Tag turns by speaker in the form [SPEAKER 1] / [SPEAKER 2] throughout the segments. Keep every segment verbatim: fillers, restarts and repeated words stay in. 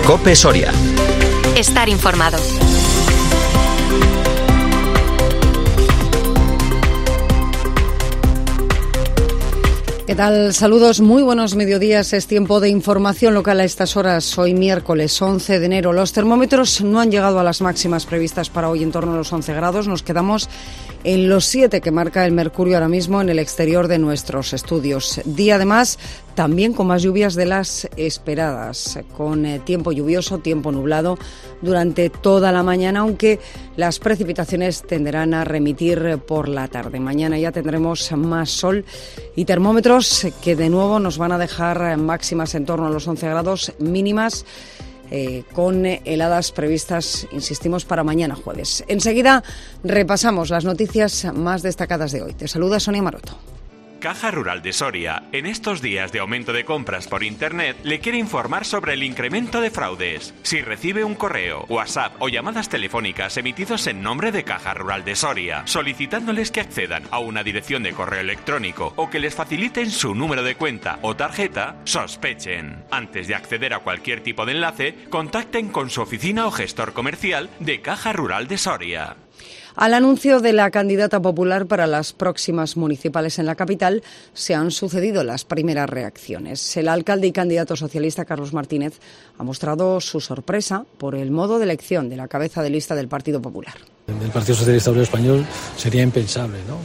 [SPEAKER 1] COPE Soria.
[SPEAKER 2] Estar informado.
[SPEAKER 3] ¿Qué tal? Saludos, muy buenos mediodías. Es tiempo de información local a estas horas. Hoy miércoles once de enero. Los termómetros no han llegado a las máximas previstas para hoy, en torno a los once grados. Nos quedamos en los siete que marca el mercurio ahora mismo en el exterior de nuestros estudios. Día además también con más lluvias de las esperadas, con eh, tiempo lluvioso, tiempo nublado durante toda la mañana, aunque las precipitaciones tenderán a remitir por la tarde. Mañana ya tendremos más sol y termómetros que de nuevo nos van a dejar máximas en torno a los once grados, mínimas Eh, con heladas previstas, insistimos, para mañana jueves. Enseguida repasamos las noticias más destacadas de hoy. Te saluda Sonia Maroto.
[SPEAKER 4] Caja Rural de Soria, en estos días de aumento de compras por Internet, le quiere informar sobre el incremento de fraudes. Si recibe un correo, WhatsApp o llamadas telefónicas emitidos en nombre de Caja Rural de Soria, solicitándoles que accedan a una dirección de correo electrónico o que les faciliten su número de cuenta o tarjeta, sospechen. Antes de acceder a cualquier tipo de enlace, contacten con su oficina o gestor comercial de Caja Rural de Soria.
[SPEAKER 3] Al anuncio de la candidata popular para las próximas municipales en la capital se han sucedido las primeras reacciones. El alcalde y candidato socialista Carlos Martínez ha mostrado su sorpresa por el modo de elección de la cabeza de lista del Partido Popular.
[SPEAKER 5] El Partido Socialista Obrero Español sería impensable, ¿no?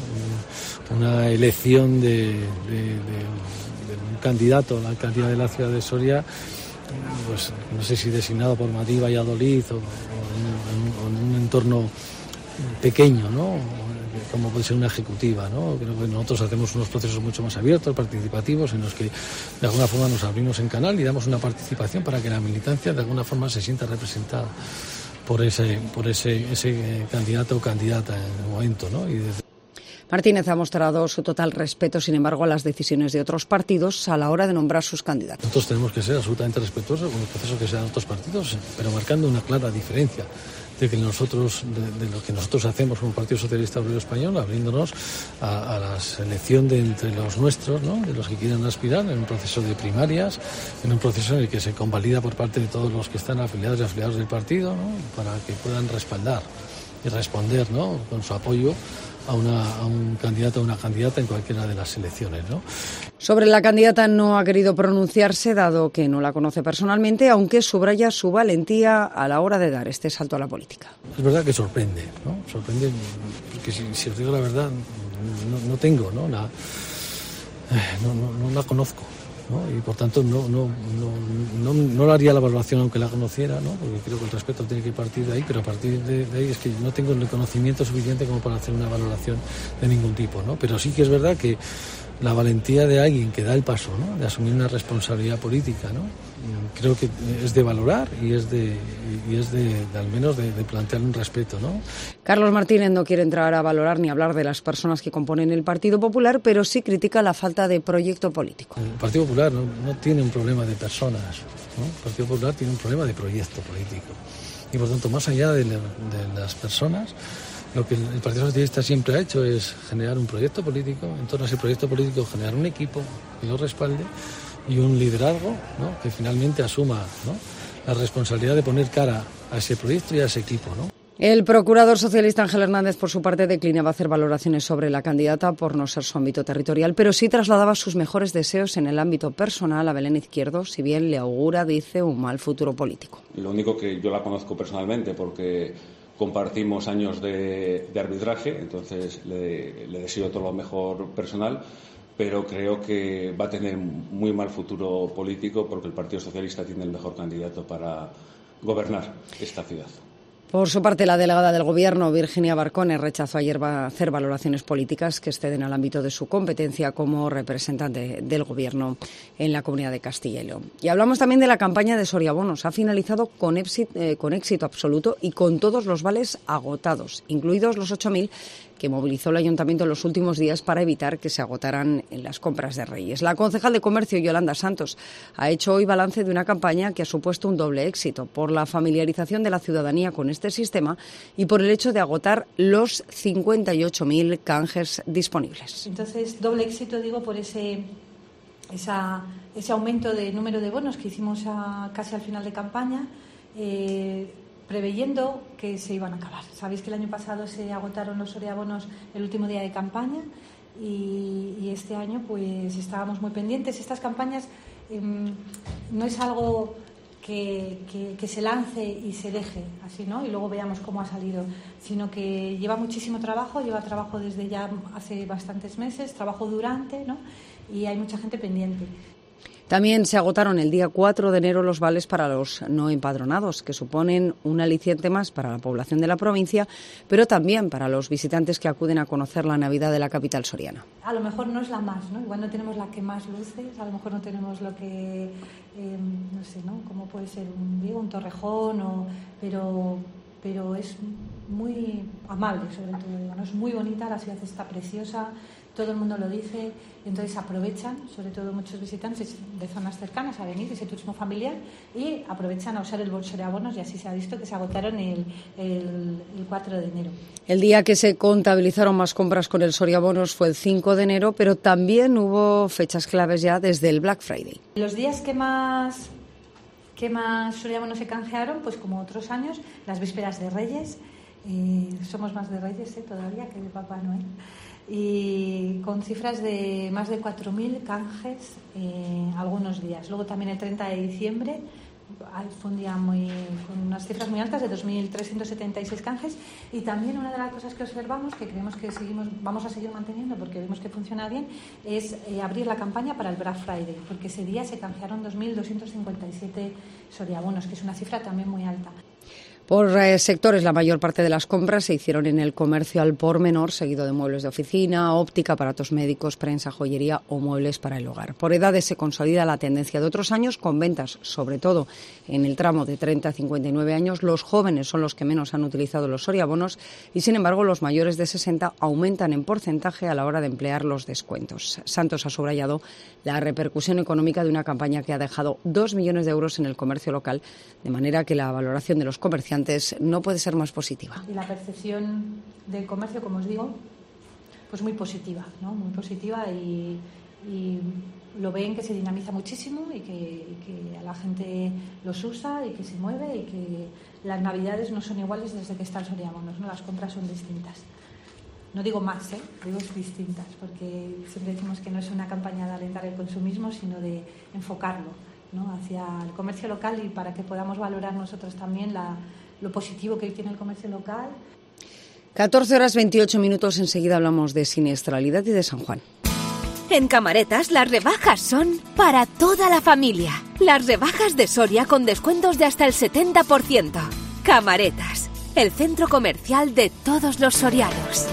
[SPEAKER 5] Una elección de, de, de, de un candidato a la alcaldía de la ciudad de Soria, pues no sé si designado por Madrid, Valladolid o, o, en, o en un entorno pequeño, ¿no? Como puede ser una ejecutiva, ¿no? Creo que nosotros hacemos unos procesos mucho más abiertos, participativos, en los que de alguna forma nos abrimos en canal y damos una participación para que la militancia de alguna forma se sienta representada por ese, por ese, ese candidato o candidata en el momento, ¿no? Y desde
[SPEAKER 3] Martínez ha mostrado su total respeto, sin embargo, a las decisiones de otros partidos a la hora de nombrar sus candidatos.
[SPEAKER 5] Nosotros tenemos que ser absolutamente respetuosos con los procesos que sean otros partidos, pero marcando una clara diferencia de que nosotros, de, de lo que nosotros hacemos como Partido Socialista Obrero Español, abriéndonos a, a la selección de entre los nuestros, ¿no? De los que quieran aspirar en un proceso de primarias, en un proceso en el que se convalida por parte de todos los que están afiliados y afiliados del partido, ¿no? Para que puedan respaldar y responder, ¿no? Con su apoyo a, una, a un candidato o una candidata en cualquiera de las elecciones, ¿no?
[SPEAKER 3] Sobre la candidata no ha querido pronunciarse, dado que no la conoce personalmente, aunque subraya su valentía a la hora de dar este salto a la política.
[SPEAKER 5] Es verdad que sorprende, ¿no? Sorprende, porque si, si os digo la verdad, no, no tengo, ¿no? La, no, no, no la conozco, ¿no? Y por tanto no, no, no, no, no le haría la valoración aunque la conociera, ¿no? Porque creo que el respeto tiene que partir de ahí, pero a partir de, de ahí es que no tengo el conocimiento suficiente como para hacer una valoración de ningún tipo, ¿no? Pero sí que es verdad que la valentía de alguien que da el paso, ¿no? De asumir una responsabilidad política, ¿no? Creo que es de valorar y es de, y es de, de al menos de, de plantear un respeto, ¿no?
[SPEAKER 3] Carlos Martínez no quiere entrar a valorar ni hablar de las personas que componen el Partido Popular, pero sí critica la falta de proyecto político.
[SPEAKER 5] El Partido Popular no, no tiene un problema de personas, ¿no? El Partido Popular tiene un problema de proyecto político. Y por tanto, más allá de, la, de las personas, lo que el Partido Socialista siempre ha hecho es generar un proyecto político, en torno a ese proyecto político generar un equipo que lo respalde y un liderazgo, ¿no? Que finalmente asuma, ¿no? La responsabilidad de poner cara a ese proyecto y a ese equipo, ¿no?
[SPEAKER 3] El procurador socialista Ángel Hernández, por su parte, declinaba hacer valoraciones sobre la candidata por no ser su ámbito territorial, pero sí trasladaba sus mejores deseos en el ámbito personal a Belén Izquierdo, si bien le augura, dice, un mal futuro político.
[SPEAKER 6] Lo único que yo la conozco personalmente porque compartimos años de, de arbitraje, entonces le, le deseo todo lo mejor personal, pero creo que va a tener muy mal futuro político porque el Partido Socialista tiene el mejor candidato para gobernar esta ciudad.
[SPEAKER 3] Por su parte, la delegada del Gobierno, Virginia Barcone, rechazó ayer hacer valoraciones políticas que exceden al ámbito de su competencia como representante del Gobierno en la Comunidad de Castilla y León. Y hablamos también de la campaña de Soria Bonos. Ha finalizado con éxito, eh, con éxito absoluto y con todos los vales agotados, incluidos los ocho mil que movilizó el Ayuntamiento en los últimos días para evitar que se agotaran en las compras de Reyes. La concejal de Comercio, Yolanda Santos, ha hecho hoy balance de una campaña que ha supuesto un doble éxito por la familiarización de la ciudadanía con este sistema y por el hecho de agotar los cincuenta y ocho mil canjes disponibles.
[SPEAKER 7] Entonces, doble éxito, digo, por ese
[SPEAKER 1] esa, ese aumento de número de bonos que hicimos a, casi al final de campaña, eh, preveyendo que se iban a acabar. Sabéis que el año pasado se agotaron los soriabonos el último día de campaña y, y este año pues estábamos muy pendientes. Estas campañas eh, no es algo que, que, que se lance y se deje así, ¿no? Y luego veamos cómo ha salido, sino que lleva muchísimo trabajo, lleva trabajo desde ya hace bastantes meses, trabajo durante, ¿no? Y hay mucha gente pendiente.
[SPEAKER 3] También se agotaron el día cuatro de enero los vales para los no empadronados, que suponen un aliciente más para la población de la provincia, pero también para los visitantes que acuden a conocer la Navidad de la capital soriana.
[SPEAKER 1] A lo mejor no es la más, ¿no? Igual no tenemos la que más luces, a lo mejor no tenemos lo que, eh, no sé, ¿no? Como puede ser un, digo, un Torrejón, o, pero, pero es muy amable, sobre todo, digo, ¿no? Es muy bonita, la ciudad está preciosa. Todo el mundo lo dice, entonces aprovechan, sobre todo muchos visitantes de zonas cercanas, a venir, ese turismo familiar, y aprovechan a usar el soriabonos, y así se ha visto que se agotaron el, el, el cuatro de enero.
[SPEAKER 3] El día que se contabilizaron más compras con el soriabonos fue el cinco de enero, pero también hubo fechas claves ya desde el Black Friday.
[SPEAKER 1] Los días que más, que más soriabonos se canjearon, pues como otros años, las vísperas de Reyes, eh, somos más de Reyes ¿eh? todavía que de Papá Noel, y con cifras de más de cuatro mil canjes eh, algunos días. Luego también el treinta de diciembre fue un día muy, con unas cifras muy altas de dos mil trescientos setenta y seis canjes, y también una de las cosas que observamos, que creemos que seguimos, vamos a seguir manteniendo porque vemos que funciona bien, es eh, abrir la campaña para el Black Friday, porque ese día se canjearon dos mil doscientos cincuenta y siete soriabonos, que es una cifra también muy alta.
[SPEAKER 3] Por eh, sectores, la mayor parte de las compras se hicieron en el comercio al por menor, seguido de muebles de oficina, óptica, aparatos médicos, prensa, joyería o muebles para el hogar. Por edades se consolida la tendencia de otros años, con ventas, sobre todo en el tramo de treinta a cincuenta y nueve años. Los jóvenes son los que menos han utilizado los soriabonos y, sin embargo, los mayores de sesenta aumentan en porcentaje a la hora de emplear los descuentos. Santos ha subrayado la repercusión económica de una campaña que ha dejado dos millones de euros en el comercio local, de manera que la valoración de los comerciantes no puede ser más positiva.
[SPEAKER 1] Y la percepción del comercio, como os digo, pues muy positiva, ¿no? Muy positiva, y, y lo ven que se dinamiza muchísimo y que, y que a la gente los usa y que se mueve, y que las navidades no son iguales desde que está el soriabonos, ¿no? Las compras son distintas. No digo más, ¿eh? Digo distintas, porque siempre decimos que no es una campaña de alentar el consumismo, sino de enfocarlo, ¿no? Hacia el comercio local, y para que podamos valorar nosotros también la lo positivo que tiene el comercio local.
[SPEAKER 3] catorce horas veintiocho minutos, enseguida hablamos de siniestralidad y de San Juan.
[SPEAKER 2] En Camaretas las rebajas son para toda la familia. Las rebajas de Soria con descuentos de hasta el setenta por ciento. Camaretas, el centro comercial de todos los sorianos.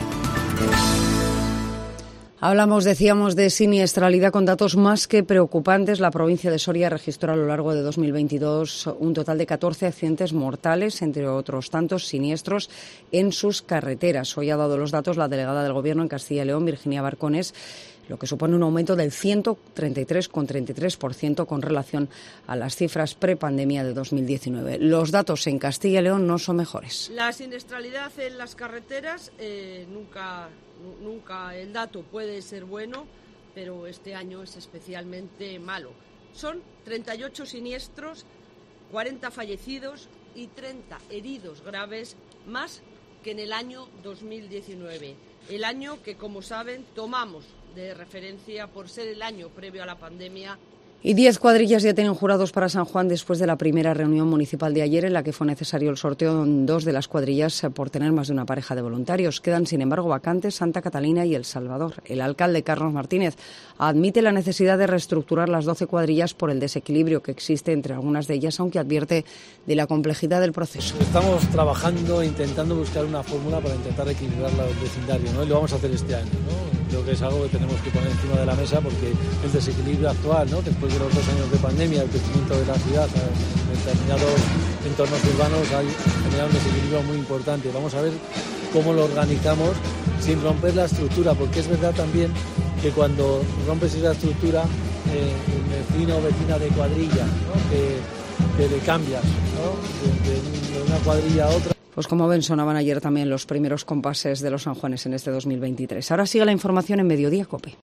[SPEAKER 3] Hablamos, decíamos, de siniestralidad con datos más que preocupantes. La provincia de Soria registró a lo largo de dos mil veintidós un total de catorce accidentes mortales, entre otros tantos siniestros en sus carreteras. Hoy ha dado los datos la delegada del Gobierno en Castilla y León, Virginia Barcones, lo que supone un aumento del ciento treinta y tres coma treinta y tres por ciento con relación a las cifras prepandemia de dos mil diecinueve. Los datos en Castilla y León no son mejores.
[SPEAKER 7] La siniestralidad en las carreteras, eh, nunca, nunca el dato puede ser bueno, pero este año es especialmente malo. Son treinta y ocho siniestros, cuarenta fallecidos y treinta heridos graves, más que en el año dos mil diecinueve. El año que, como saben, tomamos de referencia por ser el año previo a la pandemia.
[SPEAKER 3] Y diez cuadrillas ya tienen jurados para San Juan después de la primera reunión municipal de ayer, en la que fue necesario el sorteo en dos de las cuadrillas por tener más de una pareja de voluntarios. Quedan, sin embargo, vacantes Santa Catalina y El Salvador. El alcalde, Carlos Martínez, admite la necesidad de reestructurar las doce cuadrillas por el desequilibrio que existe entre algunas de ellas, aunque advierte de la complejidad del proceso.
[SPEAKER 5] Estamos trabajando, intentando buscar una fórmula para intentar equilibrar los vecindarios, ¿no? Y lo vamos a hacer este año, ¿no? Creo que es algo que tenemos que poner encima de la mesa, porque el desequilibrio actual, ¿no? Después de los dos años de pandemia, el crecimiento de la ciudad en determinados entornos urbanos, hay generado un desequilibrio muy importante. Vamos a ver cómo lo organizamos sin romper la estructura, porque es verdad también que cuando rompes esa estructura, eh, el vecino o vecina de cuadrilla, ¿no? que, que le cambias, ¿no? de, de, de una cuadrilla a otra.
[SPEAKER 3] Pues como ven, sonaban ayer también los primeros compases de los sanjuanes en este dos mil veintitrés. Ahora sigue la información en Mediodía COPE.